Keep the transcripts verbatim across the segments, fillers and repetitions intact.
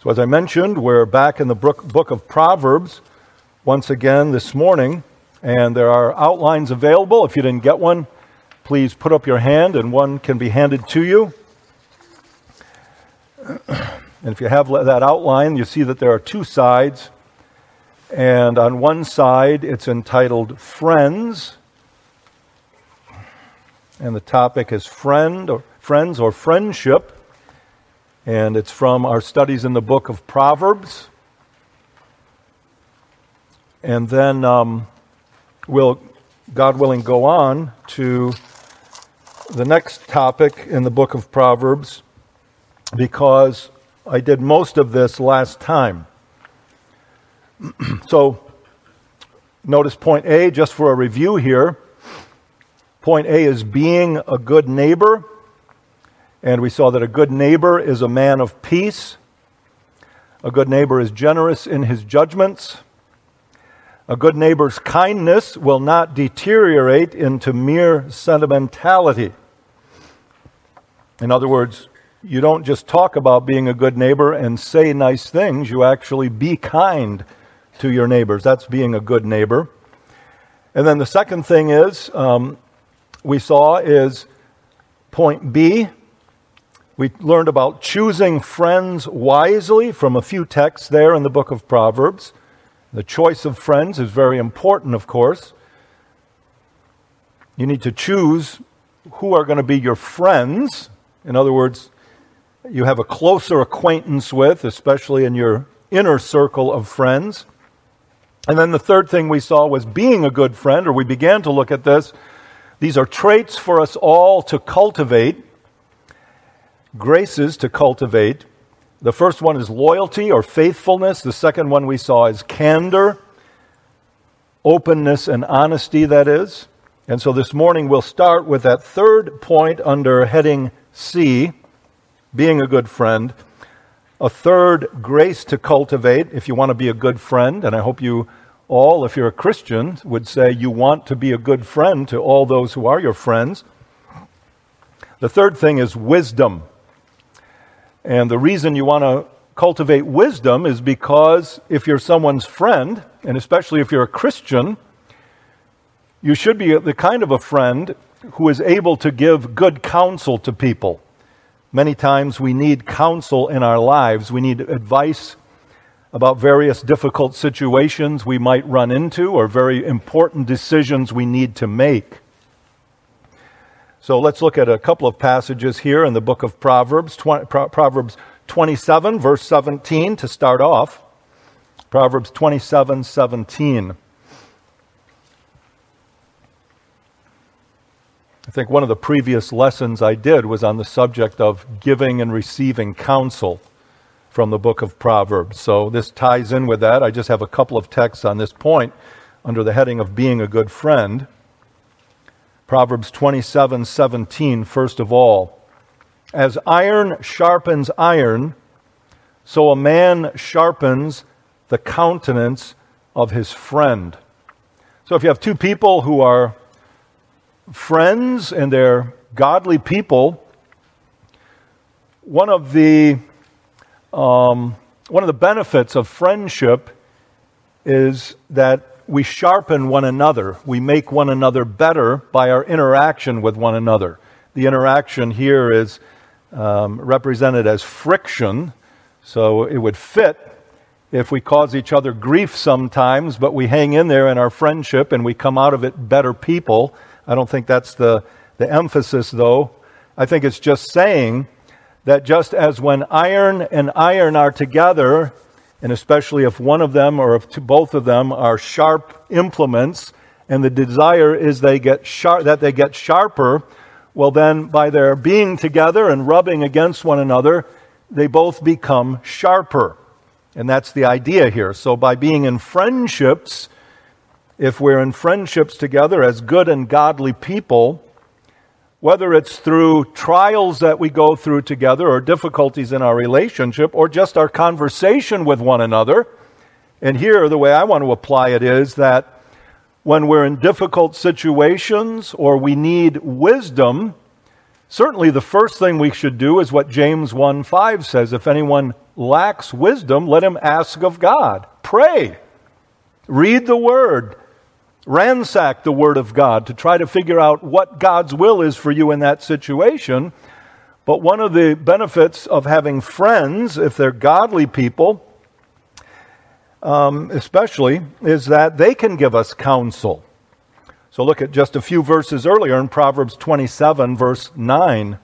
So as I mentioned, we're back in the book of Proverbs once again this morning, and there are outlines available. If you didn't get one, please put up your hand and one can be handed to you. And if you have that outline, you see that there are two sides. And on one side, it's entitled Friends. And the topic is friend or friends or friendship. And it's from our studies in the book of Proverbs. And then um, we'll, God willing, go on to the next topic in the book of Proverbs, because I did most of this last time. So, notice point A, just for a review here. Point A is being a good neighbor. And we saw that a good neighbor is a man of peace. A good neighbor is generous in his judgments. A good neighbor's kindness will not deteriorate into mere sentimentality. In other words, you don't just talk about being a good neighbor and say nice things. You actually be kind to your neighbors. That's being a good neighbor. And then the second thing is, um, we saw is point B. We learned about choosing friends wisely from a few texts there in the book of Proverbs. The choice of friends is very important, of course. You need to choose who are going to be your friends. In other words, you have a closer acquaintance with, especially in your inner circle of friends. And then the third thing we saw was being a good friend, or we began to look at this. These are traits for us all to cultivate, graces to cultivate. The first one is loyalty or faithfulness. The second one we saw is candor, openness and honesty, that is. And so this morning we'll start with that third point under heading C, being a good friend. A third grace to cultivate if you want to be a good friend. And I hope you all, if you're a Christian, would say you want to be a good friend to all those who are your friends. The third thing is wisdom. And the reason you want to cultivate wisdom is because if you're someone's friend, and especially if you're a Christian, you should be the kind of a friend who is able to give good counsel to people. Many times we need counsel in our lives. We need advice about various difficult situations we might run into or very important decisions we need to make. So let's look at a couple of passages here in the book of Proverbs. Proverbs twenty-seven, verse seventeen to start off. Proverbs twenty-seven, seventeen. I think one of the previous lessons I did was on the subject of giving and receiving counsel from the book of Proverbs. So this ties in with that. I just have a couple of texts on this point under the heading of being a good friend. Proverbs twenty-seven, seventeen, first of all. As iron sharpens iron, so a man sharpens the countenance of his friend. So if you have two people who are friends and they're godly people, one of the um, one of the benefits of friendship is that we sharpen one another. We make one another better by our interaction with one another. The interaction here is um, represented as friction, so it would fit if we cause each other grief sometimes, but we hang in there in our friendship and we come out of it better people. I don't think that's the, the emphasis, though. I think it's just saying that just as when iron and iron are together, and especially if one of them or if both of them are sharp implements, and the desire is they get sharp, that they get sharper, well then by their being together and rubbing against one another, they both become sharper. And that's the idea here. So by being in friendships, if we're in friendships together as good and godly people, whether it's through trials that we go through together or difficulties in our relationship or just our conversation with one another, and here the way I want to apply it is that when we're in difficult situations or we need wisdom, Certainly the first thing we should do is what James one five says. If anyone lacks wisdom, let him ask of God. Pray. Read the Word. Ransack the Word of God to try to figure out what God's will is for you in that situation. But one of the benefits of having friends, if they're godly people, um, especially, is that they can give us counsel. So look at just a few verses earlier in Proverbs twenty-seven, verse nine.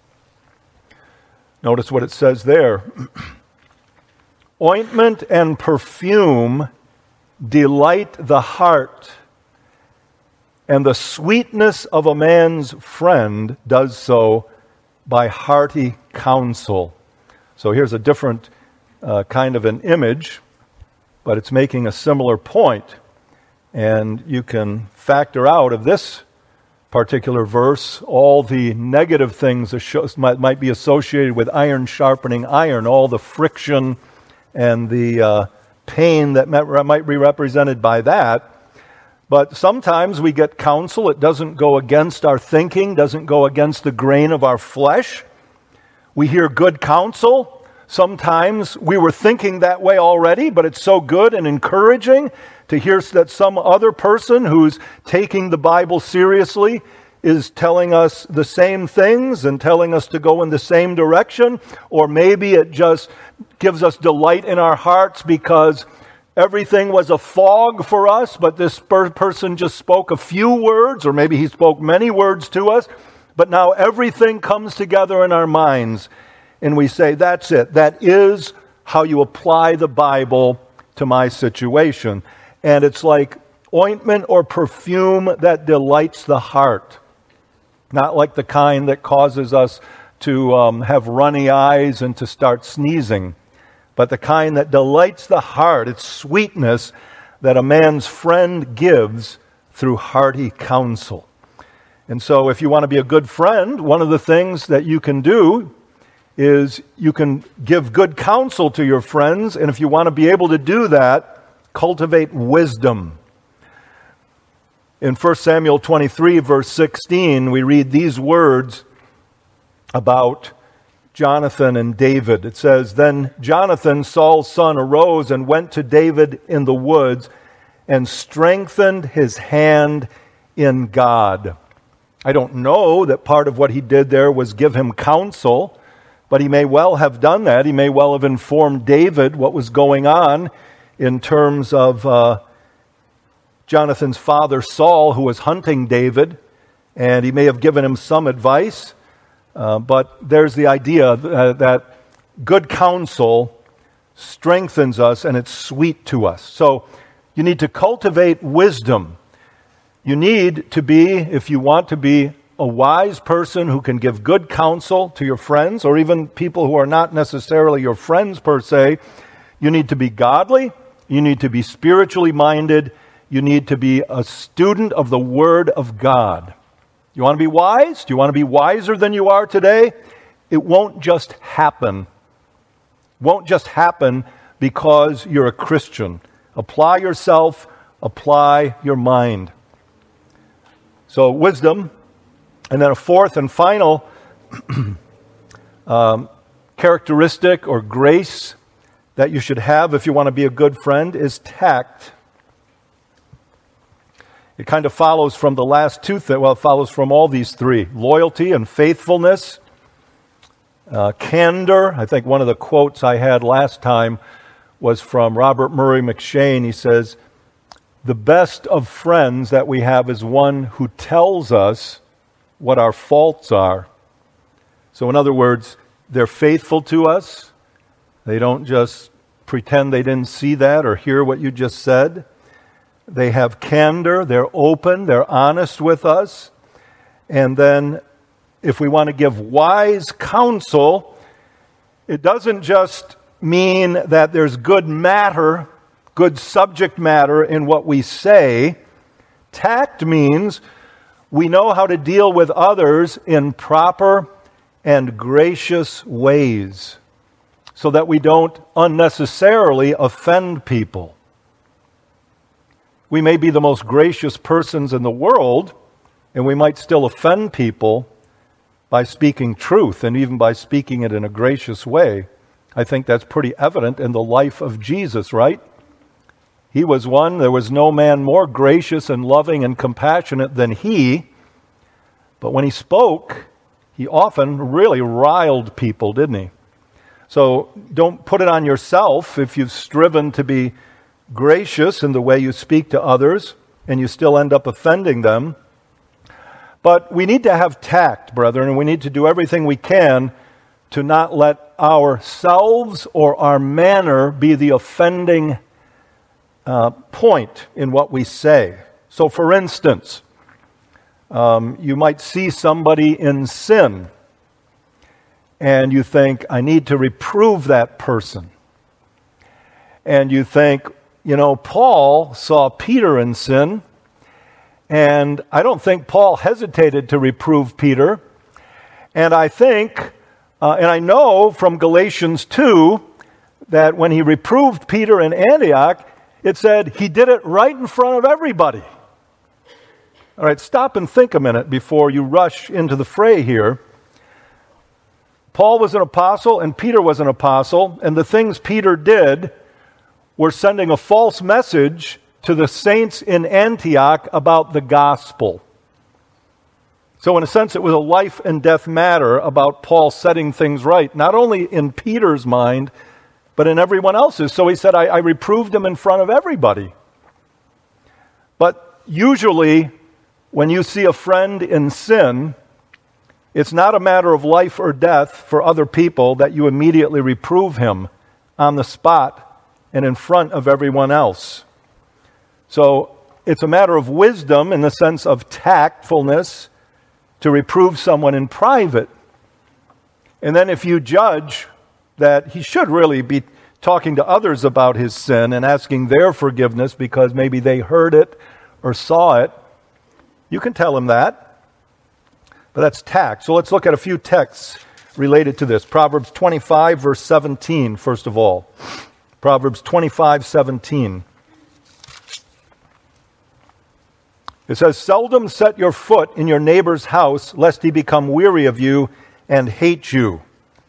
Notice what it says there. Ointment and perfume delight the heart, and the sweetness of a man's friend does so by hearty counsel. So here's a different uh, kind of an image, but it's making a similar point. And you can factor out of this particular verse all the negative things that might, might be associated with iron sharpening iron, all the friction and the uh, pain that might be represented by that. But sometimes we get counsel. It doesn't go against our thinking, doesn't go against the grain of our flesh. We hear good counsel. Sometimes we were thinking that way already, but it's so good and encouraging to hear that some other person who's taking the Bible seriously is telling us the same things and telling us to go in the same direction. Or maybe it just gives us delight in our hearts because everything was a fog for us, but this per- person just spoke a few words, or maybe he spoke many words to us, but now everything comes together in our minds. And we say, that's it. That is how you apply the Bible to my situation. And it's like ointment or perfume that delights the heart. Not like the kind that causes us to um, have runny eyes and to start sneezing, but the kind that delights the heart. It's sweetness that a man's friend gives through hearty counsel. And so if you want to be a good friend, one of the things that you can do is you can give good counsel to your friends, and if you want to be able to do that, cultivate wisdom. In First Samuel twenty-three, verse sixteen, we read these words about Jonathan and David. It says, Then Jonathan, Saul's son, arose and went to David in the woods and strengthened his hand in God. I don't know that part of what he did there was give him counsel, but he may well have done that. He may well have informed David what was going on in terms of uh, Jonathan's father Saul, who was hunting David, and he may have given him some advice. Uh, but there's the idea uh, that good counsel strengthens us and it's sweet to us. So you need to cultivate wisdom. You need to be, if you want to be a wise person who can give good counsel to your friends, or even people who are not necessarily your friends per se, you need to be godly, you need to be spiritually minded, you need to be a student of the Word of God. You want to be wise? Do you want to be wiser than you are today? It won't just happen. It won't just happen because you're a Christian. Apply yourself, apply your mind. So wisdom. And then a fourth and final um, characteristic or grace that you should have if you want to be a good friend is tact. It kind of follows from the last two things. Well, it follows from all these three. Loyalty and faithfulness. Uh, candor. I think one of the quotes I had last time was from Robert Murray McShane. He says, the best of friends that we have is one who tells us what our faults are. So in other words, they're faithful to us. They don't just pretend they didn't see that or hear what you just said. They have candor. They're open. They're honest with us. And then if we want to give wise counsel, it doesn't just mean that there's good matter, good subject matter in what we say. Tact means we know how to deal with others in proper and gracious ways so that we don't unnecessarily offend people. We may be the most gracious persons in the world, and we might still offend people, by speaking truth and even by speaking it in a gracious way. I think that's pretty evident in the life of Jesus, right? He was one, there was no man more gracious and loving and compassionate than he. But when he spoke, he often really riled people, didn't he? So don't put it on yourself if you've striven to be gracious in the way you speak to others and you still end up offending them. But we need to have tact, brethren, and we need to do everything we can to not let ourselves or our manner be the offending uh, point in what we say. So, for instance, um, you might see somebody in sin, and you think, I need to reprove that person. And you think, you know, Paul saw Peter in sin, and I don't think Paul hesitated to reprove Peter. And I think, uh, and I know from Galatians two, that when he reproved Peter in Antioch, it said he did it right in front of everybody. All right, stop and think a minute before you rush into the fray here. Paul was an apostle and Peter was an apostle, and the things Peter did were sending a false message to the saints in Antioch about the gospel. So in a sense, it was a life and death matter about Paul setting things right, not only in Peter's mind, but in everyone else's. So he said, I, I reproved him in front of everybody. But usually, when you see a friend in sin, it's not a matter of life or death for other people that you immediately reprove him on the spot and in front of everyone else. So it's a matter of wisdom in the sense of tactfulness to reprove someone in private. And then if you judge that he should really be talking to others about his sin and asking their forgiveness because maybe they heard it or saw it, you can tell him that. But that's tact. So let's look at a few texts related to this. Proverbs twenty-five, verse seventeen, first of all. Proverbs twenty-five, seventeen. It says, seldom set your foot in your neighbor's house, lest he become weary of you and hate you.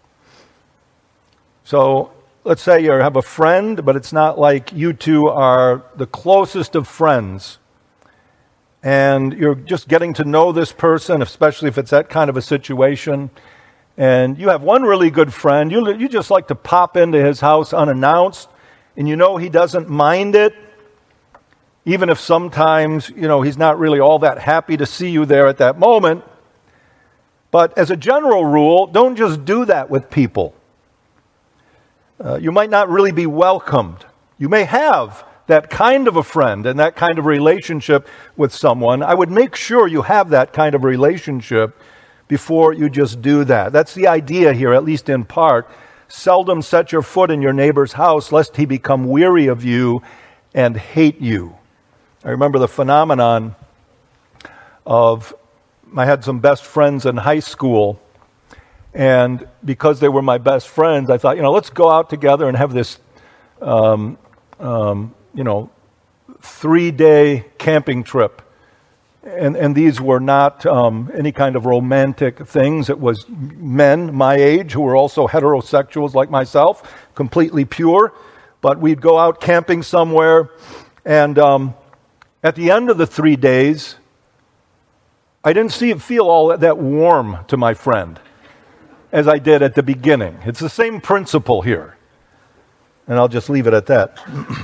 So let's say you have a friend, but it's not like you two are the closest of friends. And you're just getting to know this person, especially if it's that kind of a situation. And you have one really good friend. You, you just like to pop into his house unannounced, and you know he doesn't mind it. Even if sometimes, you know, he's not really all that happy to see you there at that moment. But as a general rule, don't just do that with people. Uh, you might not really be welcomed. You may have that kind of a friend and that kind of relationship with someone. I would make sure you have that kind of relationship before you just do that. That's the idea here, at least in part. Seldom set your foot in your neighbor's house, lest he become weary of you and hate you. I remember the phenomenon of, I had some best friends in high school, and because they were my best friends, I thought, you know, let's go out together and have this, um, um, you know, three-day camping trip. And, and these were not um, any kind of romantic things. It was men my age who were also heterosexuals like myself, completely pure. But we'd go out camping somewhere, and um, at the end of the three days, I didn't see feel all that warm to my friend as I did at the beginning. It's the same principle here. And I'll just leave it at that.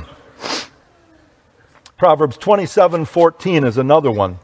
Proverbs twenty-seven fourteen is another one.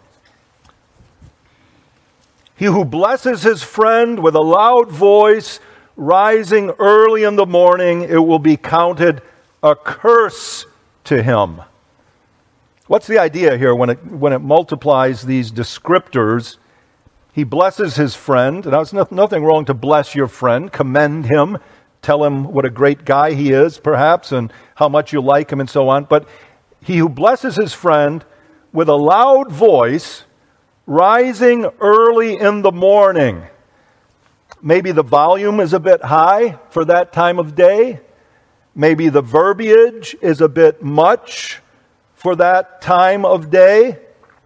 He who blesses his friend with a loud voice, rising early in the morning, it will be counted a curse to him. What's the idea here when it when it multiplies these descriptors? He blesses his friend. Now, it's nothing wrong to bless your friend, commend him, tell him what a great guy he is, perhaps, and how much you like him and so on. But he who blesses his friend with a loud voice, rising early in the morning. Maybe the volume is a bit high for that time of day. Maybe the verbiage is a bit much for that time of day.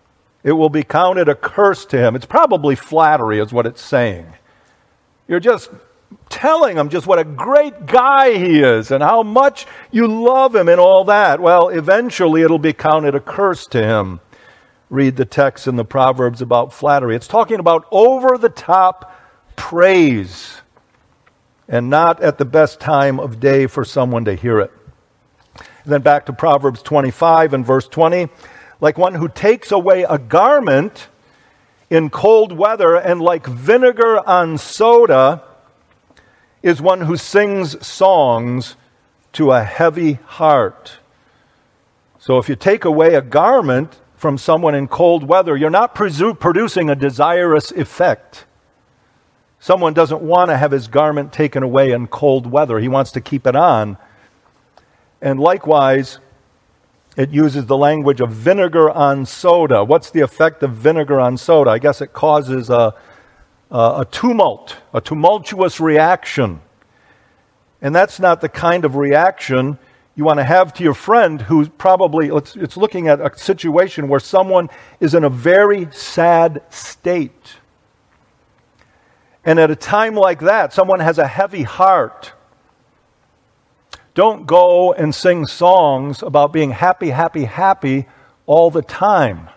it will be counted a curse to him. It's probably flattery is what it's saying. You're just telling him just what a great guy he is and how much you love him and all that. Well, eventually it'll be counted a curse to him. Read the text in the Proverbs about flattery. It's talking about over-the-top praise and not at the best time of day for someone to hear it. And then back to Proverbs twenty-five and verse twenty. Like one who takes away a garment in cold weather and like vinegar on soda is one who sings songs to a heavy heart. So if you take away a garment from someone in cold weather, you're not presu- producing a desirous effect. Someone doesn't want to have his garment taken away in cold weather. He wants to keep it on. And likewise, it uses the language of vinegar on soda. What's the effect of vinegar on soda? I guess it causes a, a, a tumult, a tumultuous reaction. And that's not the kind of reaction you want to have to your friend who's probably, it's, it's looking at a situation where someone is in a very sad state. And at a time like that, someone has a heavy heart. Don't go and sing songs about being happy, happy, happy all the time.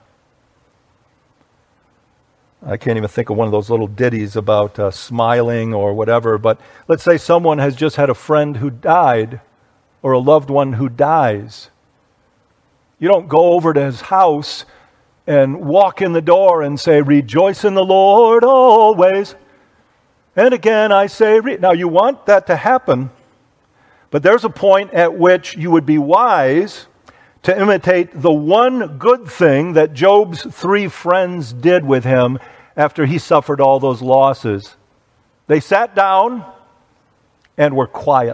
I can't even think of one of those little ditties about uh, smiling or whatever, but let's say someone has just had a friend who died or a loved one who dies. You don't go over to his house and walk in the door and say, "Rejoice in the Lord always. And again I say," re-. Now you want that to happen, but there's a point at which you would be wise to imitate the one good thing that Job's three friends did with him after he suffered all those losses. They sat down and were quiet.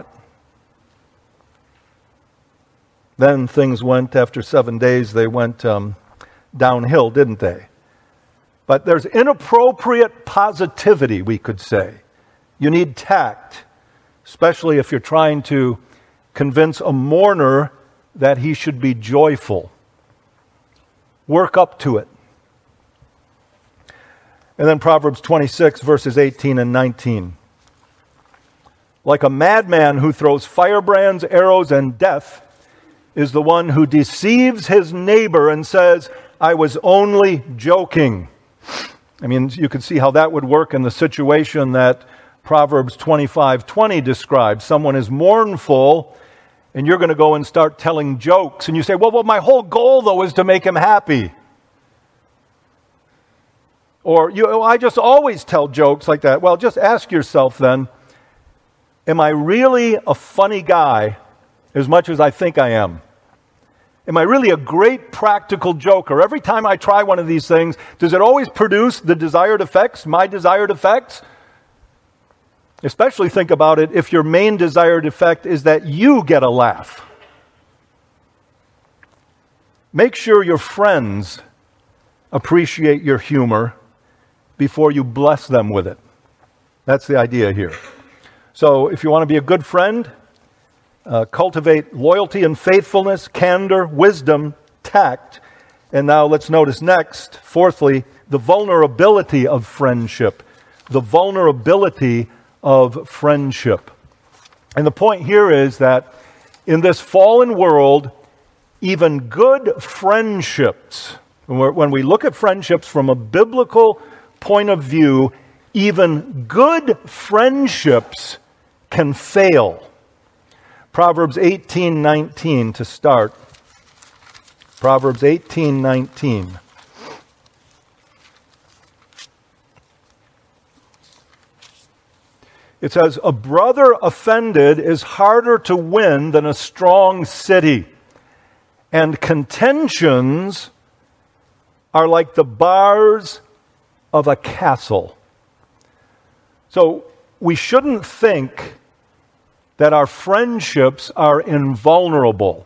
Then things went, after seven days, they went um, downhill, didn't they? But there's inappropriate positivity, we could say. You need tact, especially if you're trying to convince a mourner that he should be joyful. Work up to it. And then Proverbs twenty-six, verses eighteen and nineteen. Like a madman who throws firebrands, arrows, and death is the one who deceives his neighbor and says, "I was only joking." I mean, you can see how that would work in the situation that Proverbs twenty-five twenty describes. Someone is mournful, and you're going to go and start telling jokes. And you say, well, well, my whole goal, though, is to make him happy. Or, you, oh, I just always tell jokes like that. Well, just ask yourself then, am I really a funny guy as much as I think I am? Am I really a great practical joker? Every time I try one of these things, does it always produce the desired effects, my desired effects? Especially think about it if your main desired effect is that you get a laugh. Make sure your friends appreciate your humor before you bless them with it. That's the idea here. So if you want to be a good friend, Uh, cultivate loyalty and faithfulness, candor, wisdom, tact. And now let's notice next, fourthly, the vulnerability of friendship. The vulnerability of friendship. And the point here is that in this fallen world, even good friendships, when, we're, when we look at friendships from a biblical point of view, even good friendships can fail. Proverbs eighteen nineteen to start. Proverbs eighteen nineteen. It says, "A brother offended is harder to win than a strong city, and contentions are like the bars of a castle." So we shouldn't think that our friendships are invulnerable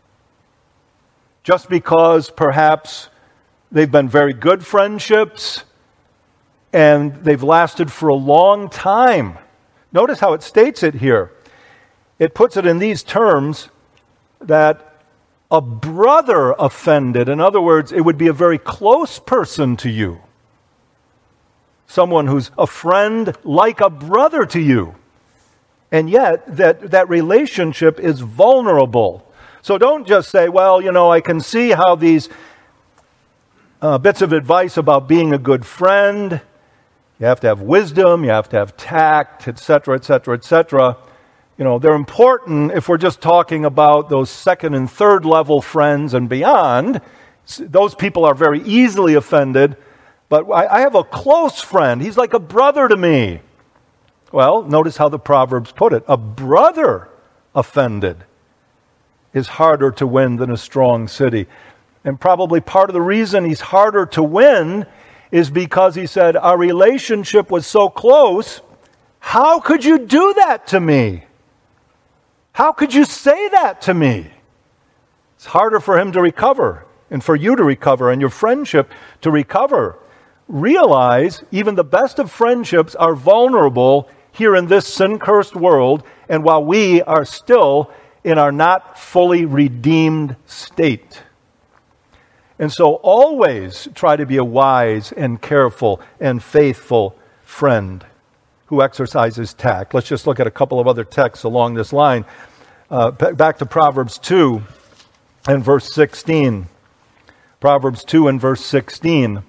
just because perhaps they've been very good friendships and they've lasted for a long time. Notice how it states it here. It puts it in these terms that a brother offended. In other words, it would be a very close person to you. Someone who's a friend like a brother to you. And yet, that, that relationship is vulnerable. So don't just say, well, you know, I can see how these uh, bits of advice about being a good friend, you have to have wisdom, you have to have tact, et cetera, et cetera, et cetera. You know, they're important if we're just talking about those second and third level friends and beyond. Those people are very easily offended. But I, I have a close friend. He's like a brother to me. Well, notice how the Proverbs put it. A brother offended is harder to win than a strong city. And probably part of the reason he's harder to win is because he said, our relationship was so close. How could you do that to me? How could you say that to me? It's harder for him to recover and for you to recover and your friendship to recover. Realize even the best of friendships are vulnerable here in this sin-cursed world, and while we are still in our not fully redeemed state. And so always try to be a wise and careful and faithful friend who exercises tact. Let's just look at a couple of other texts along this line. Uh, back to Proverbs two and verse sixteen. Proverbs two and verse sixteen.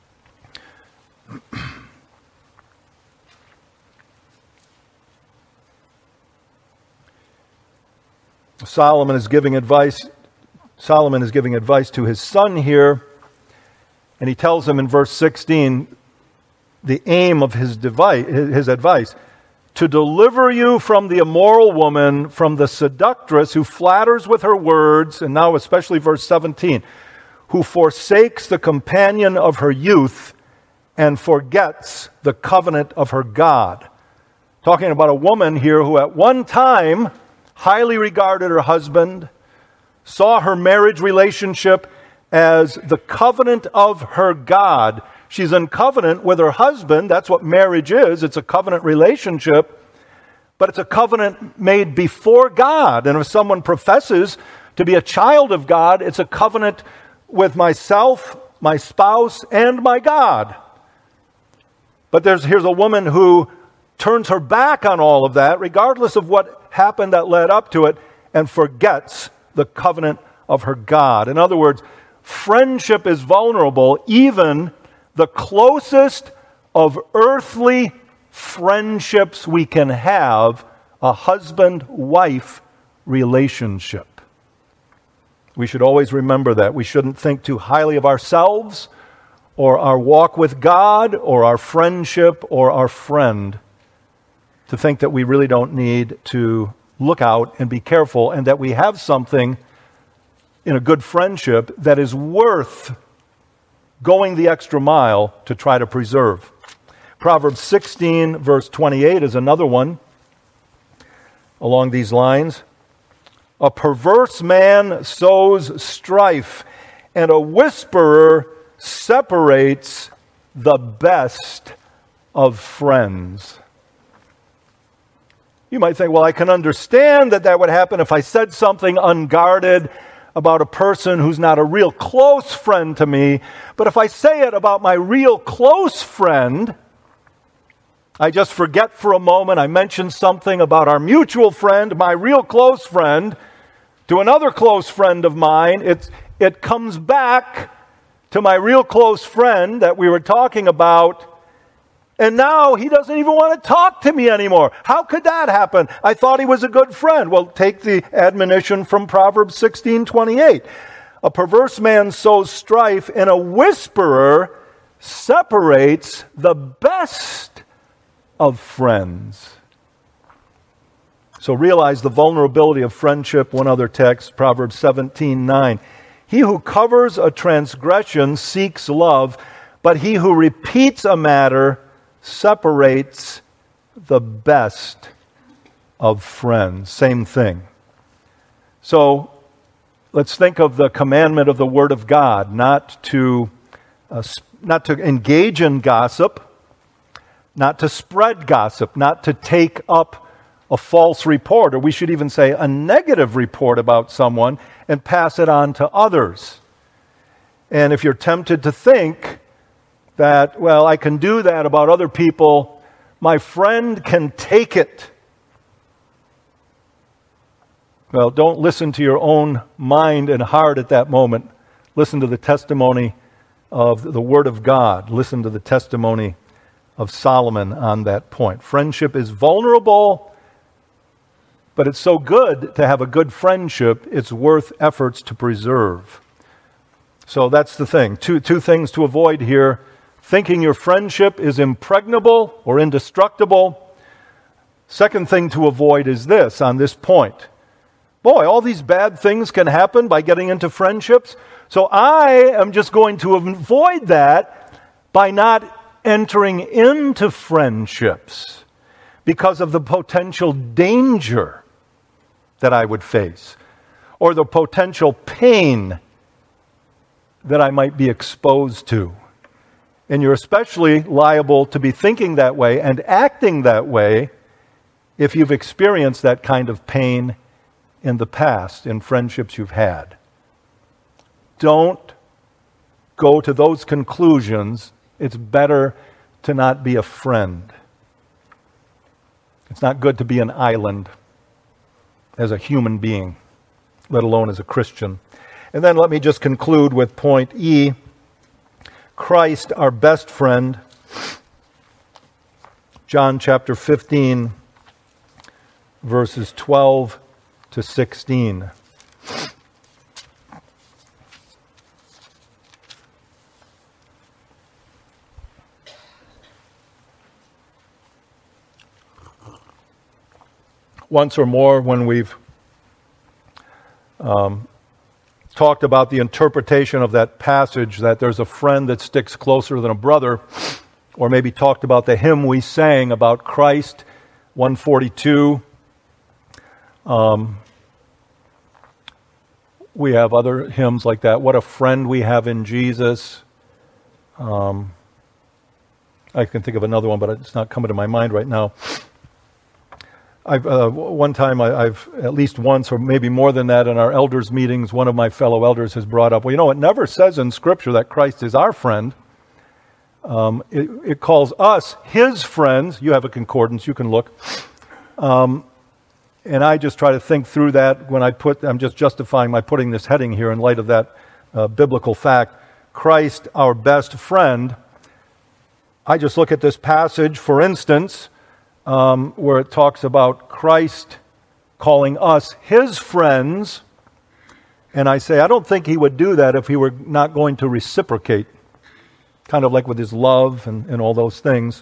Solomon is giving advice. Solomon is giving advice to his son here, and he tells him in verse sixteen the aim of his device, his advice: to deliver you from the immoral woman, from the seductress who flatters with her words, and now especially verse seventeen, who forsakes the companion of her youth and forgets the covenant of her God. Talking about a woman here who at one time highly regarded her husband, saw her marriage relationship as the covenant of her God. She's in covenant with her husband. That's what marriage is. It's a covenant relationship, but it's a covenant made before God. And if someone professes to be a child of God, it's a covenant with myself, my spouse, and my God. But there's here's a woman who turns her back on all of that, regardless of what happened that led up to it, and forgets the covenant of her God. In other words, friendship is vulnerable. Even the closest of earthly friendships we can have, a husband-wife relationship. We should always remember that. We shouldn't think too highly of ourselves or our walk with God or our friendship or our friend, to think that we really don't need to look out and be careful, and that we have something in a good friendship that is worth going the extra mile to try to preserve. Proverbs sixteen, verse twenty-eight is another one along these lines. A perverse man sows strife, and a whisperer separates the best of friends. You might think, well, I can understand that that would happen if I said something unguarded about a person who's not a real close friend to me. But if I say it about my real close friend, I just forget for a moment, I mention something about our mutual friend, my real close friend, to another close friend of mine, it's, it comes back to my real close friend that we were talking about, and now he doesn't even want to talk to me anymore. How could that happen? I thought he was a good friend. Well, take the admonition from Proverbs sixteen twenty-eight. A perverse man sows strife, and a whisperer separates the best of friends. So realize the vulnerability of friendship. One other text, Proverbs seventeen nine. He who covers a transgression seeks love, but he who repeats a matter separates the best of friends. Same thing. So let's think of the commandment of the Word of God, not to uh, not to engage in gossip, not to spread gossip, not to take up a false report, or we should even say a negative report about someone and pass it on to others. And if you're tempted to think that, well, I can do that about other people, my friend can take it. Well, don't listen to your own mind and heart at that moment. Listen to the testimony of the Word of God. Listen to the testimony of Solomon on that point. Friendship is vulnerable, but it's so good to have a good friendship, it's worth efforts to preserve. So that's the thing. Two, two things to avoid here. Thinking your friendship is impregnable or indestructible. Second thing to avoid is this, on this point. Boy, all these bad things can happen by getting into friendships. So I am just going to avoid that by not entering into friendships because of the potential danger that I would face or the potential pain that I might be exposed to. And you're especially liable to be thinking that way and acting that way if you've experienced that kind of pain in the past, in friendships you've had. Don't go to those conclusions. It's better to not be a friend. It's not good to be an island as a human being, let alone as a Christian. And then let me just conclude with point E. Christ, our best friend. John chapter fifteen, verses twelve to sixteen. Once or more when we've um, talked about the interpretation of that passage, that there's a friend that sticks closer than a brother, or maybe talked about the hymn we sang about Christ, one forty-two. Um, we have other hymns like that. What a friend we have in Jesus. Um, I can think of another one, but it's not coming to my mind right now. I've, uh, one time, I, I've at least once, or maybe more than that, in our elders' meetings, one of my fellow elders has brought up, well, you know, it never says in Scripture that Christ is our friend. Um, it, it calls us His friends. You have a concordance, you can look. Um, and I just try to think through that when I put, I'm just justifying my putting this heading here in light of that uh, biblical fact. Christ, our best friend. I just look at this passage, for instance, Um, where it talks about Christ calling us His friends. And I say, I don't think He would do that if He were not going to reciprocate, kind of like with His love and, and all those things.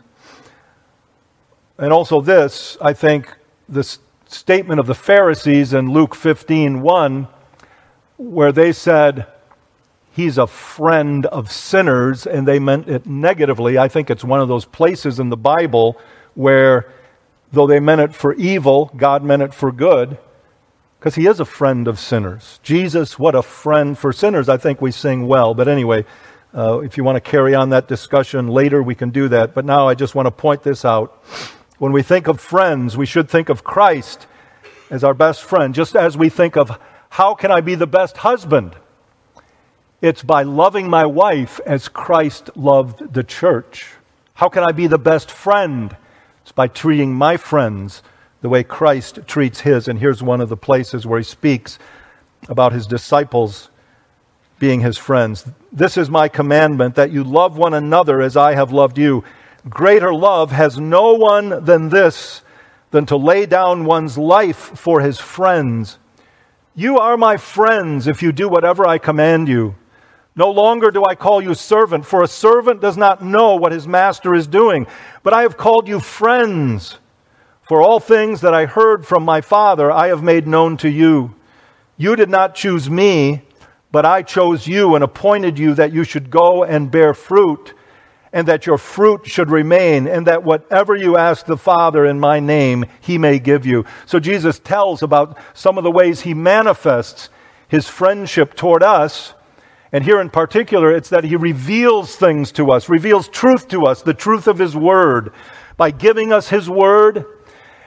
And also this, I think, this statement of the Pharisees in Luke fifteen one, where they said, He's a friend of sinners, and they meant it negatively. I think it's one of those places in the Bible where, though they meant it for evil, God meant it for good, because He is a friend of sinners. Jesus, what a friend for sinners. I think we sing well. But anyway, uh, if you want to carry on that discussion later, we can do that. But now I just want to point this out. When we think of friends, we should think of Christ as our best friend, just as we think of how can I be the best husband? It's by loving my wife as Christ loved the church. How can I be the best friend? It's by treating my friends the way Christ treats His. And here's one of the places where He speaks about His disciples being His friends. This is my commandment, that you love one another as I have loved you. Greater love has no one than this, than to lay down one's life for his friends. You are my friends if you do whatever I command you. No longer do I call you servant, for a servant does not know what his master is doing. But I have called you friends, for all things that I heard from my Father I have made known to you. You did not choose me, but I chose you and appointed you that you should go and bear fruit, and that your fruit should remain, and that whatever you ask the Father in my name, He may give you. So Jesus tells about some of the ways He manifests His friendship toward us. And here in particular, it's that He reveals things to us, reveals truth to us, the truth of His Word, by giving us His Word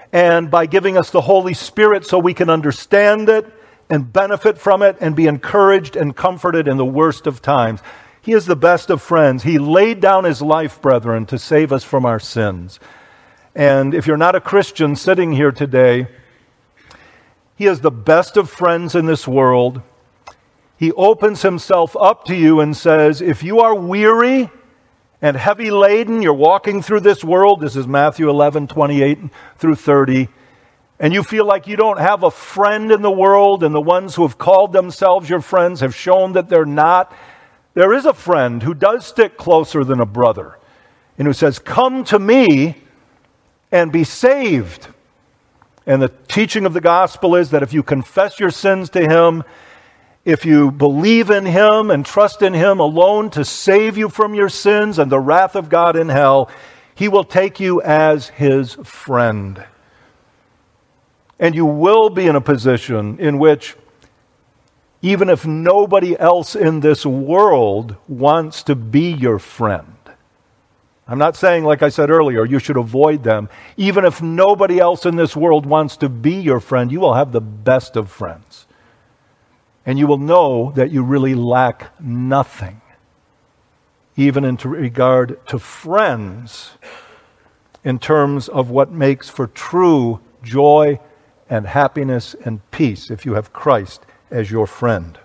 and by giving us the Holy Spirit so we can understand it and benefit from it and be encouraged and comforted in the worst of times. He is the best of friends. He laid down his life, brethren, to save us from our sins. And if you're not a Christian sitting here today, he is the best of friends in this world. He opens himself up to you and says, if you are weary and heavy laden, you're walking through this world, this is Matthew eleven, twenty-eight through thirty, and you feel like you don't have a friend in the world, and the ones who have called themselves your friends have shown that they're not, there is a friend who does stick closer than a brother, and who says, come to me and be saved. And the teaching of the gospel is that if you confess your sins to him, if you believe in him and trust in him alone to save you from your sins and the wrath of God in hell, he will take you as his friend. And you will be in a position in which, even if nobody else in this world wants to be your friend, I'm not saying, like I said earlier, you should avoid them. Even if nobody else in this world wants to be your friend, you will have the best of friends. And you will know that you really lack nothing, even in regard to friends, in terms of what makes for true joy and happiness and peace if you have Christ as your friend.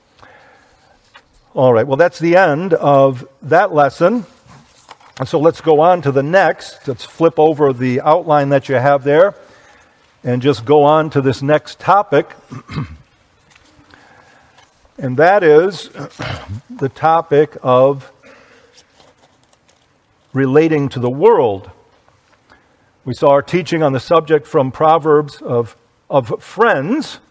All right, well, that's the end of that lesson. And so let's go on to the next. Let's flip over the outline that you have there and just go on to this next topic. And that is the topic of relating to the world. We saw our teaching on the subject from Proverbs of, of friends.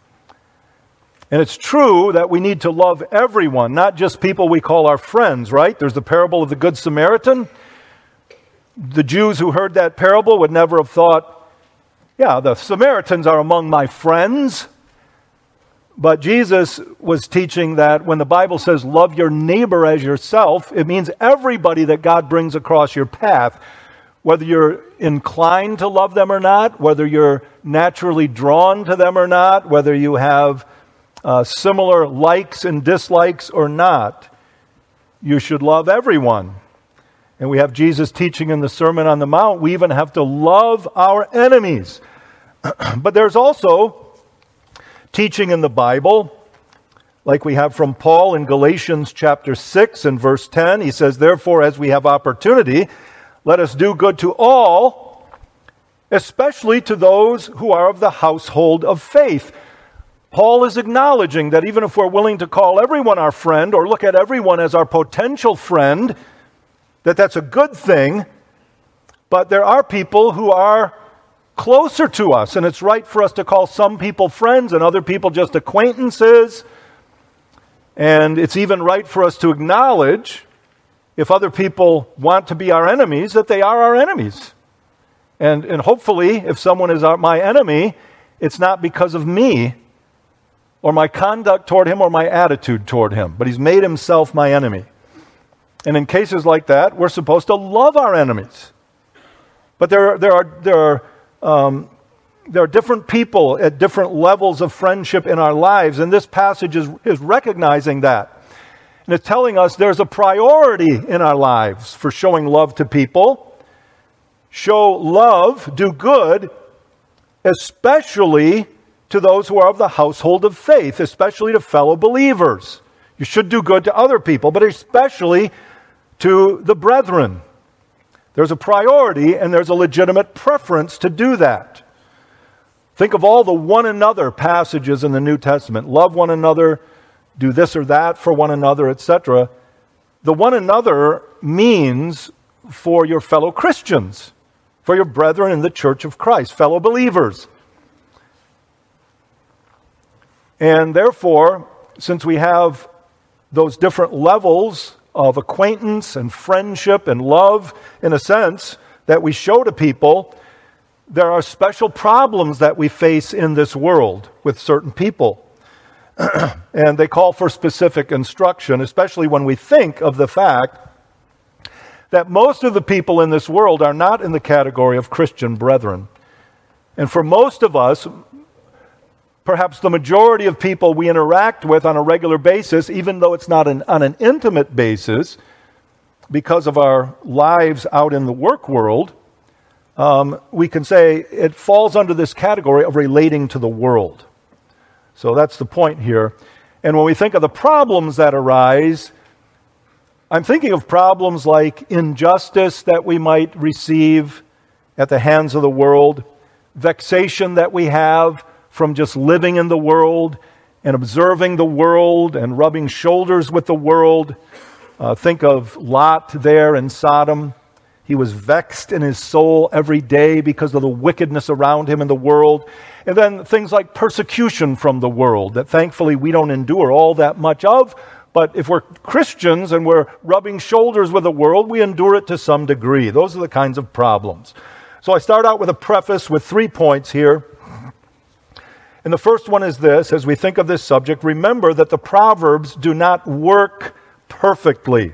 And it's true that we need to love everyone, not just people we call our friends, right? There's the parable of the Good Samaritan. The Jews who heard that parable would never have thought, yeah, the Samaritans are among my friends. But Jesus was teaching that when the Bible says love your neighbor as yourself, it means everybody that God brings across your path, whether you're inclined to love them or not, whether you're naturally drawn to them or not, whether you have Uh, similar likes and dislikes or not, you should love everyone. And we have Jesus teaching in the Sermon on the Mount, we even have to love our enemies. But there's also teaching in the Bible, like we have from Paul in Galatians chapter six and verse ten. He says, therefore, as we have opportunity, let us do good to all, especially to those who are of the household of faith. Paul is acknowledging that even if we're willing to call everyone our friend or look at everyone as our potential friend, that that's a good thing, but there are people who are closer to us, and it's right for us to call some people friends and other people just acquaintances, and it's even right for us to acknowledge, if other people want to be our enemies, that they are our enemies. And, and hopefully, if someone is our, my enemy, it's not because of me, or my conduct toward him, or my attitude toward him. But he's made himself my enemy. And in cases like that, we're supposed to love our enemies. But there are, there are, there are, um, there are different people at different levels of friendship in our lives, and this passage is, is recognizing that. And it's telling us there's a priority in our lives for showing love to people. Show love, do good, especially to those who are of the household of faith, especially to fellow believers. You should do good to other people, but especially to the brethren. There's a priority and there's a legitimate preference to do that. Think of all the one another passages in the New Testament. Love one another, do this or that for one another, et cetera. The one another means for your fellow Christians, for your brethren in the church of Christ, fellow believers. And therefore, since we have those different levels of acquaintance and friendship and love, in a sense, that we show to people, there are special problems that we face in this world with certain people. And they call for specific instruction, especially when we think of the fact that most of the people in this world are not in the category of Christian brethren. And for most of us, perhaps the majority of people we interact with on a regular basis, even though it's not an, on an intimate basis, because of our lives out in the work world, um, we can say it falls under this category of relating to the world. So that's the point here. And when we think of the problems that arise, I'm thinking of problems like injustice that we might receive at the hands of the world, vexation that we have from just living in the world and observing the world and rubbing shoulders with the world. Uh, think of Lot there in Sodom. He was vexed in his soul every day because of the wickedness around him in the world. And then things like persecution from the world that thankfully we don't endure all that much of. But if we're Christians and we're rubbing shoulders with the world, we endure it to some degree. Those are the kinds of problems. So I start out with a preface with three points here. And the first one is this: as we think of this subject, remember that the Proverbs do not work perfectly.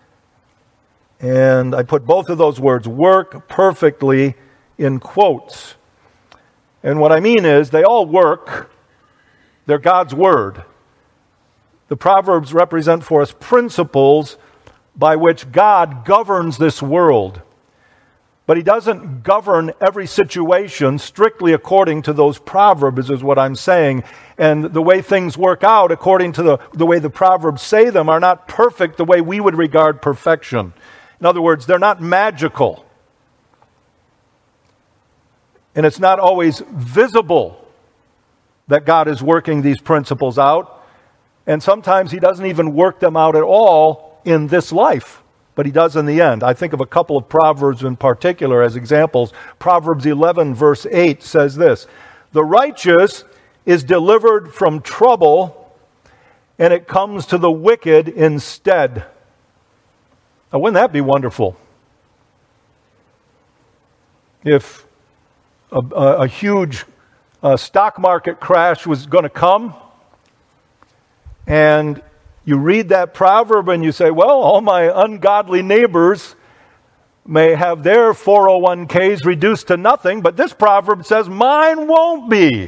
And I put both of those words, work perfectly, in quotes. And what I mean is they all work. They're God's Word. The Proverbs represent for us principles by which God governs this world. But He doesn't govern every situation strictly according to those Proverbs, is what I'm saying. And the way things work out according to the, the way the Proverbs say them are not perfect the way we would regard perfection. In other words, they're not magical. And it's not always visible that God is working these principles out. And sometimes He doesn't even work them out at all in this life. But He does in the end. I think of a couple of Proverbs in particular as examples. Proverbs eleven verse eight says this: "The righteous is delivered from trouble, and it comes to the wicked instead." Now, wouldn't that be wonderful? If a, a, a huge uh, stock market crash was going to come, and you read that proverb and you say, well, all my ungodly neighbors may have their four oh one k's reduced to nothing, but this proverb says mine won't be.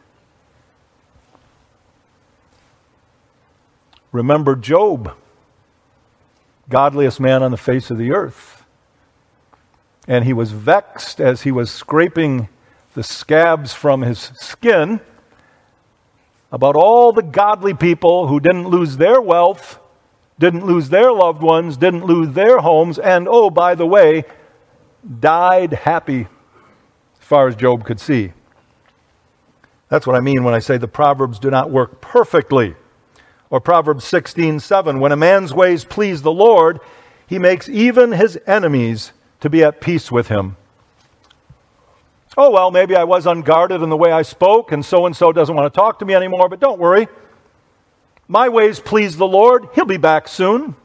Remember Job, godliest man on the face of the earth. And he was vexed as he was scraping the scabs from his skin about all the godly people who didn't lose their wealth, didn't lose their loved ones, didn't lose their homes, and, oh, by the way, died happy as far as Job could see. That's what I mean when I say the Proverbs do not work perfectly. Or Proverbs sixteen seven, "When a man's ways please the Lord, He makes even his enemies to be at peace with him." Oh, well, maybe I was unguarded in the way I spoke, and so-and-so doesn't want to talk to me anymore, but don't worry. My ways please the Lord. He'll be back soon.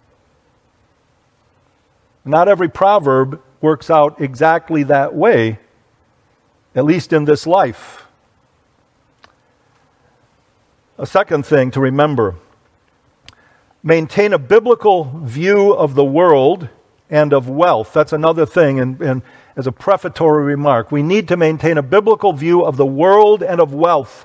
Not every proverb works out exactly that way, at least in this life. A second thing to remember: maintain a biblical view of the world and of wealth. That's another thing, and, and as a prefatory remark, we need to maintain a biblical view of the world and of wealth.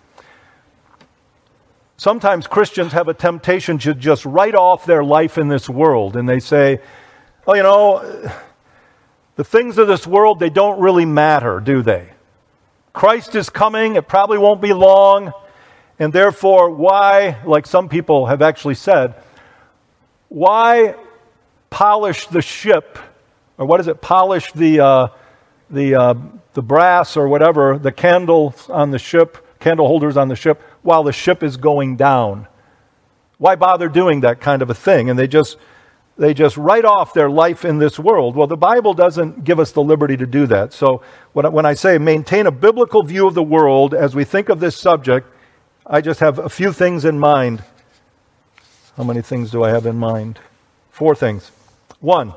Sometimes Christians have a temptation to just write off their life in this world, and they say, oh, you know, the things of this world, they don't really matter, do they? Christ is coming, it probably won't be long, and therefore, why, like some people have actually said, why polish the ship, or what is it, polish the uh, the uh, the brass or whatever, the candles on the ship, candle holders on the ship, while the ship is going down? Why bother doing that kind of a thing? And they just they just write off their life in this world. Well, the Bible doesn't give us the liberty to do that. So when when I say maintain a biblical view of the world as we think of this subject, I just have a few things in mind. How many things do I have in mind? Four things. One,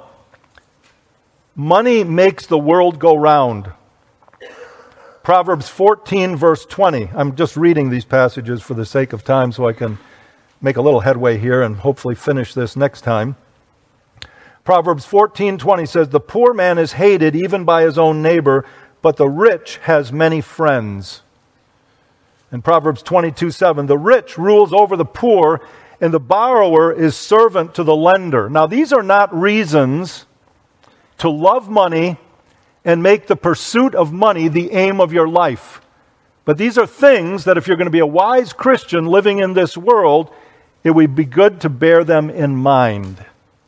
money makes the world go round. Proverbs fourteen, verse twenty. I'm just reading these passages for the sake of time so I can make a little headway here and hopefully finish this next time. Proverbs fourteen twenty says, "The poor man is hated even by his own neighbor, but the rich has many friends. In Proverbs twenty-two seven, the rich rules over the poor, and the borrower is servant to the lender. Now, these are not reasons to love money and make the pursuit of money the aim of your life. But these are things that if you're going to be a wise Christian living in this world, it would be good to bear them in mind.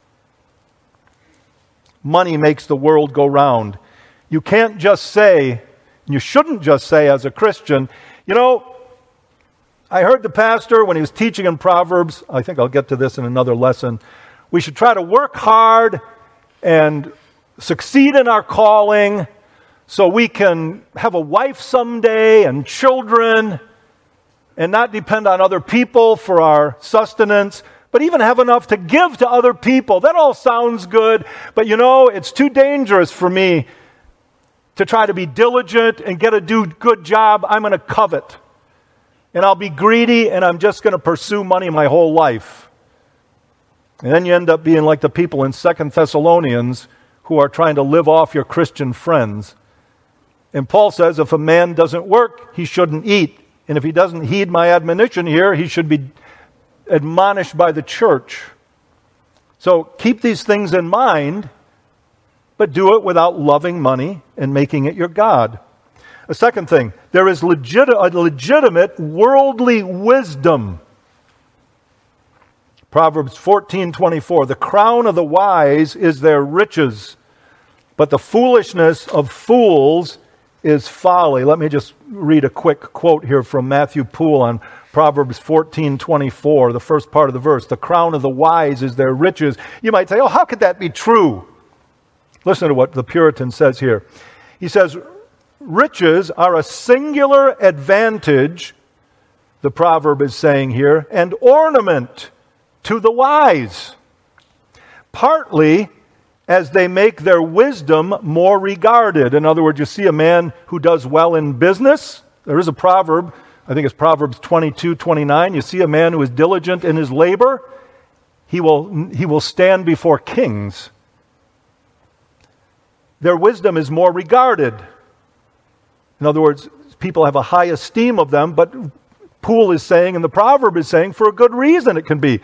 Money makes the world go round. You can't just say, you shouldn't just say as a Christian, you know, I heard the pastor when he was teaching in Proverbs, I think I'll get to this in another lesson, we should try to work hard and succeed in our calling so we can have a wife someday and children and not depend on other people for our sustenance, but even have enough to give to other people. That all sounds good, but you know, it's too dangerous for me to try to be diligent and get a do good job. I'm going to covet. And I'll be greedy, and I'm just going to pursue money my whole life. And then you end up being like the people in Second Thessalonians who are trying to live off your Christian friends. And Paul says if a man doesn't work, he shouldn't eat. And if he doesn't heed my admonition here, he should be admonished by the church. So keep these things in mind, but do it without loving money and making it your God. A second thing, there is legit- a legitimate worldly wisdom. Proverbs fourteen twenty-four, the crown of the wise is their riches, but the foolishness of fools is folly. Let me just read a quick quote here from Matthew Poole on Proverbs fourteen twenty-four, the first part of the verse. The crown of the wise is their riches. You might say, oh, how could that be true? Listen to what the Puritan says here. He says, riches are a singular advantage, the proverb is saying here, and ornament to the wise, partly as they make their wisdom more regarded. In other words, you see a man who does well in business. There is a proverb, I think it's Proverbs twenty-two twenty-nine. You see a man who is diligent in his labor, he will, he will stand before kings. Their wisdom is more regarded. In other words, people have a high esteem of them, but Poole is saying, and the proverb is saying, for a good reason it can be.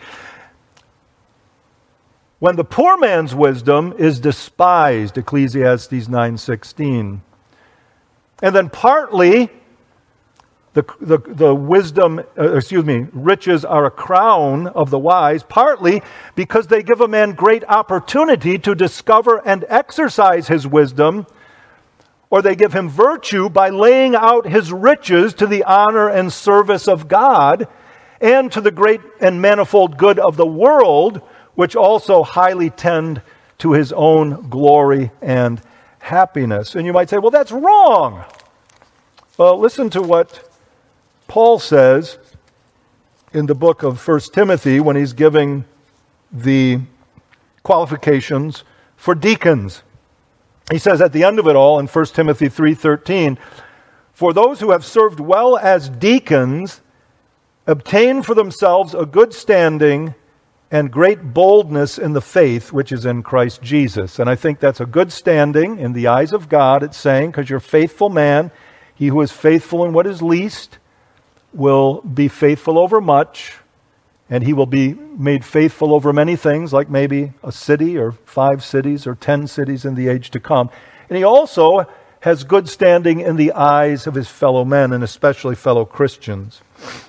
When the poor man's wisdom is despised, Ecclesiastes nine sixteen. And then partly, the, the, the wisdom, uh, excuse me, riches are a crown of the wise, partly because they give a man great opportunity to discover and exercise his wisdom, or they give him virtue by laying out his riches to the honor and service of God and to the great and manifold good of the world, which also highly tend to his own glory and happiness. And you might say, well, that's wrong. Well, listen to what Paul says in the book of First Timothy when he's giving the qualifications for deacons. He says at the end of it all in First Timothy three thirteen, for those who have served well as deacons obtain for themselves a good standing and great boldness in the faith which is in Christ Jesus. And I think that's a good standing in the eyes of God, it's saying, because you're a faithful man. He who is faithful in what is least will be faithful over much, and he will be made faithful over many things, like maybe a city or five cities or ten cities in the age to come. And he also has good standing in the eyes of his fellow men, and especially fellow Christians.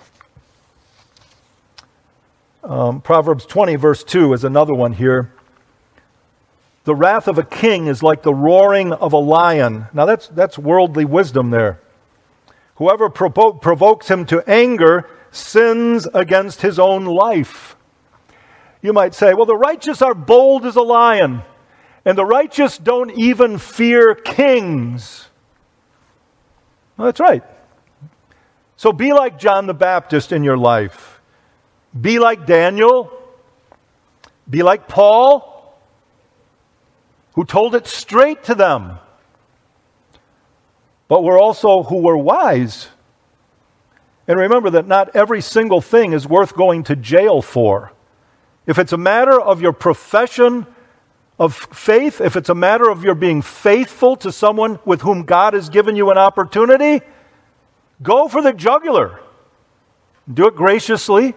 Um, Proverbs twenty, verse two is another one here. The wrath of a king is like the roaring of a lion. Now that's that's worldly wisdom there. Whoever provo- provokes him to anger sins against his own life. You might say, well, the righteous are bold as a lion, and the righteous don't even fear kings. Well, that's right. So be like John the Baptist in your life. Be like Daniel. Be like Paul, who told it straight to them. But we're also who were wise. And remember that not every single thing is worth going to jail for. If it's a matter of your profession of faith, if it's a matter of your being faithful to someone with whom God has given you an opportunity, go for the jugular. Do it graciously.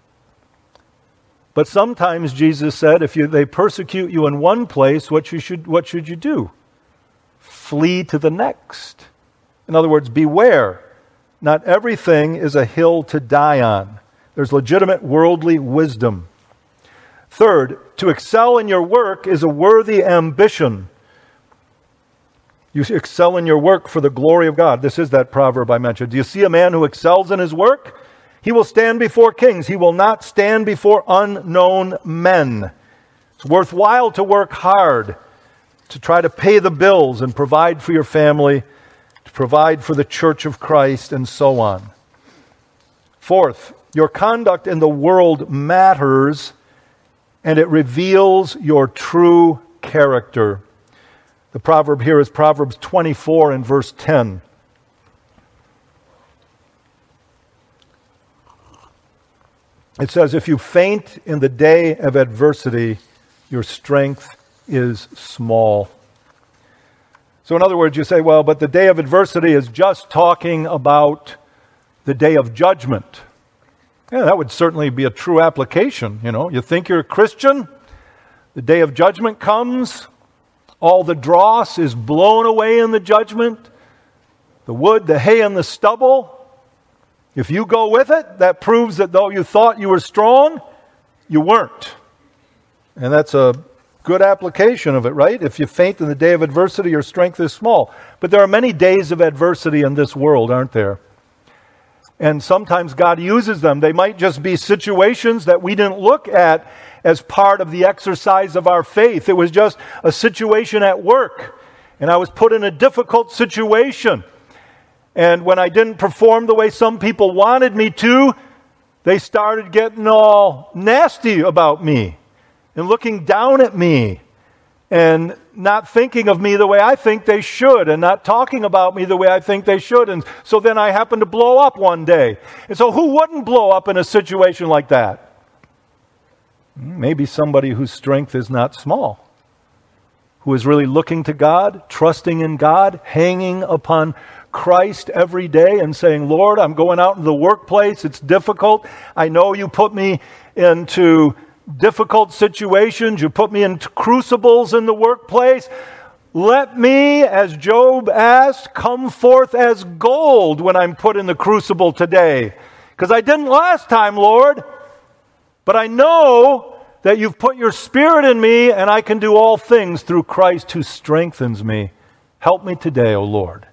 But sometimes Jesus said, if you, they persecute you in one place, what you should, what should you do? Flee to the next. In other words, beware. Not everything is a hill to die on. There's legitimate worldly wisdom. Third, to excel in your work is a worthy ambition. You excel in your work for the glory of God. This is that proverb I mentioned. Do you see a man who excels in his work? He will stand before kings. He will not stand before unknown men. It's worthwhile to work hard, to try to pay the bills and provide for your family, to provide for the church of Christ, and so on. Fourth, your conduct in the world matters, and it reveals your true character. The proverb here is Proverbs twenty-four and verse ten. It says, if you faint in the day of adversity, your strength is small. So in other words, you say, well, but the day of adversity is just talking about the day of judgment. Yeah, that would certainly be a true application. You know, you think you're a Christian, the day of judgment comes, all the dross is blown away in the judgment, the wood, the hay, and the stubble. If you go with it, that proves that though you thought you were strong, you weren't. And that's a good application of it, right? If you faint in the day of adversity, your strength is small. But there are many days of adversity in this world, aren't there? And sometimes God uses them. They might just be situations that we didn't look at as part of the exercise of our faith. It was just a situation at work, and I was put in a difficult situation. And when I didn't perform the way some people wanted me to, they started getting all nasty about me and looking down at me and not thinking of me the way I think they should and not talking about me the way I think they should. And so then I happened to blow up one day. And so who wouldn't blow up in a situation like that? Maybe somebody whose strength is not small, who is really looking to God, trusting in God, hanging upon Christ every day and saying, Lord, I'm going out in the workplace. It's difficult. I know you put me into difficult situations. You put me into crucibles in the workplace. Let me, as Job asked, come forth as gold when I'm put in the crucible today. Because I didn't last time, Lord. But I know that you've put your Spirit in me and I can do all things through Christ who strengthens me. Help me today, O Lord.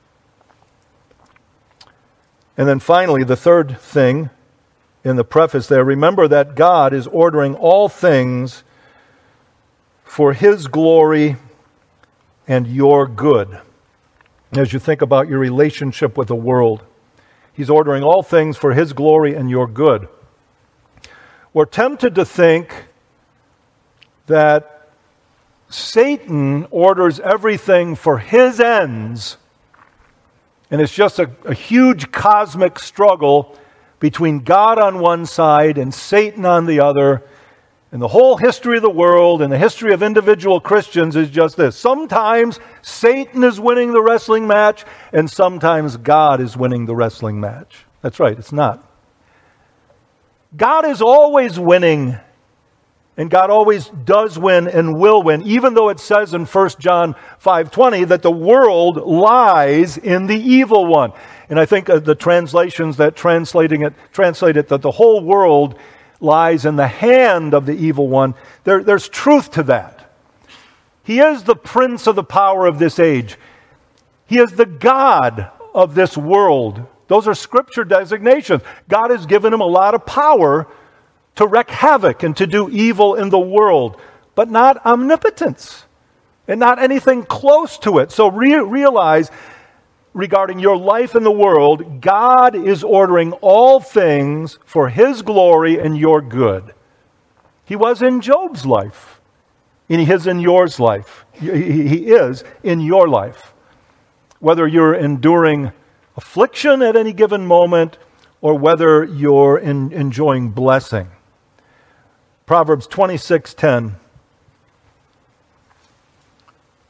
And then finally, the third thing in the preface there, remember that God is ordering all things for His glory and your good. As you think about your relationship with the world, He's ordering all things for His glory and your good. We're tempted to think that Satan orders everything for his ends, and it's just a, a huge cosmic struggle between God on one side and Satan on the other. And the whole history of the world and the history of individual Christians is just this. Sometimes Satan is winning the wrestling match, and sometimes God is winning the wrestling match. That's right, it's not. God is always winning, and God always does win and will win, even though it says in First John five twenty that the world lies in the evil one. And I think the translations that translating it translate it that the whole world lies in the hand of the evil one. There, there's truth to that. He is the prince of the power of this age. He is the God of this world. Those are scripture designations. God has given him a lot of power to wreak havoc and to do evil in the world, but not omnipotence and not anything close to it. So re- realize regarding your life in the world, God is ordering all things for His glory and your good. He was in Job's life, and He is in yours life. He is in your life. Whether you're enduring affliction at any given moment or whether you're in, enjoying blessing. Proverbs twenty-six ten.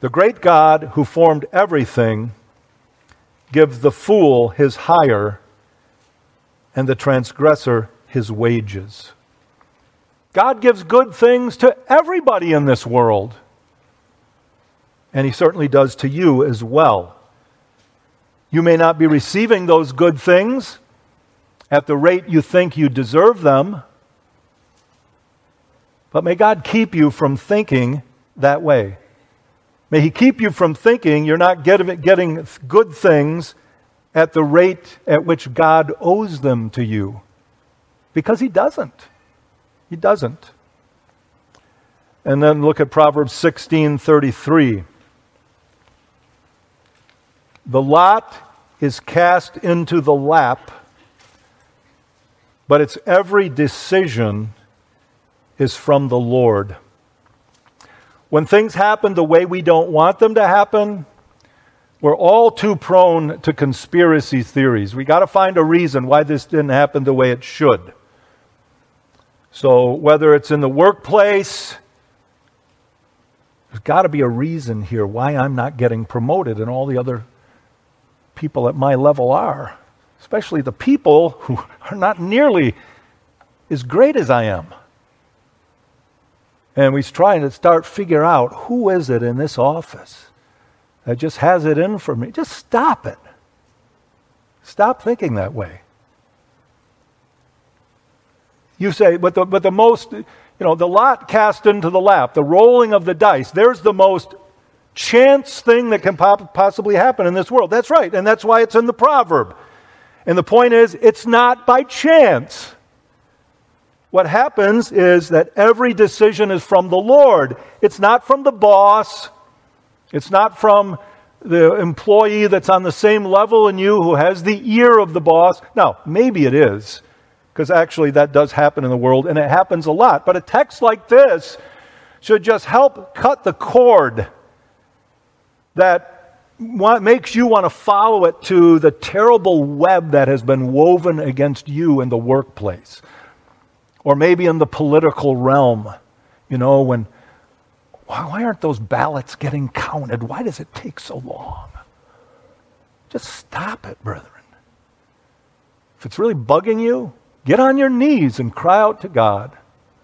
The great God who formed everything gives the fool his hire and the transgressor his wages. God gives good things to everybody in this world. And he certainly does to you as well. You may not be receiving those good things at the rate you think you deserve them, but may God keep you from thinking that way. May he keep you from thinking you're not getting good things at the rate at which God owes them to you. Because he doesn't. He doesn't. And then look at Proverbs sixteen thirty-three. The lot is cast into the lap, but its every decision is from the Lord. When things happen the way we don't want them to happen, we're all too prone to conspiracy theories. We got to find a reason why this didn't happen the way it should. So whether it's in the workplace, there's got to be a reason here why I'm not getting promoted and all the other people at my level are. Especially the people who are not nearly as great as I am. And we're trying to start figure out who is it in this office that just has it in for me. Just stop it. Stop thinking that way. You say, but the, but the most, you know, the lot cast into the lap, the rolling of the dice, there's the most chance thing that can pop, possibly happen in this world. That's right, and that's why it's in the proverb. And the point is, it's not by chance. What happens is that every decision is from the Lord. It's not from the boss. It's not from the employee that's on the same level in you who has the ear of the boss. Now, maybe it is, because actually that does happen in the world, and it happens a lot. But a text like this should just help cut the cord that makes you want to follow it to the terrible web that has been woven against you in the workplace. Or maybe in the political realm, you know, when, why aren't those ballots getting counted? Why does it take so long? Just stop it, brethren. If it's really bugging you, get on your knees and cry out to God.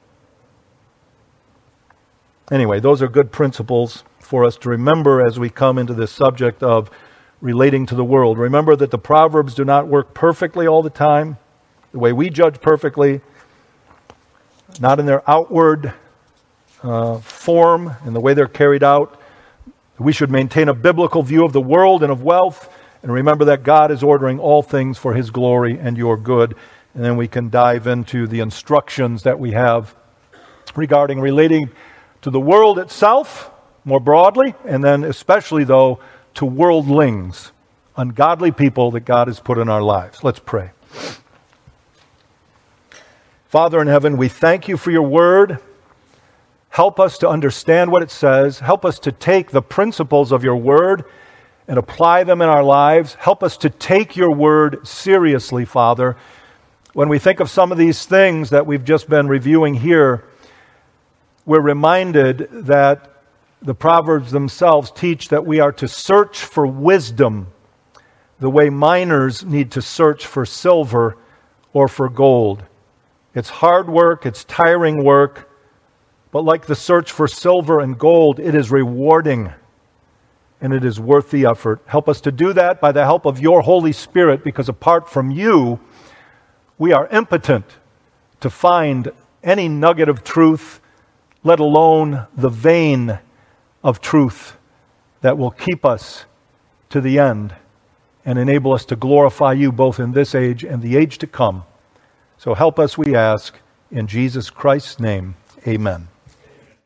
Anyway, those are good principles for us to remember as we come into this subject of relating to the world. Remember that the Proverbs do not work perfectly all the time, the way we judge perfectly. Not in their outward uh, form and the way they're carried out. We should maintain a biblical view of the world and of wealth, and remember that God is ordering all things for his glory and your good. And then we can dive into the instructions that we have regarding relating to the world itself more broadly, and then especially, though, to worldlings, ungodly people that God has put in our lives. Let's pray. Father in heaven, we thank you for your word. Help us to understand what it says. Help us to take the principles of your word and apply them in our lives. Help us to take your word seriously, Father. When we think of some of these things that we've just been reviewing here, we're reminded that the Proverbs themselves teach that we are to search for wisdom the way miners need to search for silver or for gold. It's hard work, it's tiring work, but like the search for silver and gold, it is rewarding and it is worth the effort. Help us to do that by the help of your Holy Spirit, because apart from you, we are impotent to find any nugget of truth, let alone the vein of truth that will keep us to the end and enable us to glorify you both in this age and the age to come. So help us, we ask, in Jesus Christ's name, amen.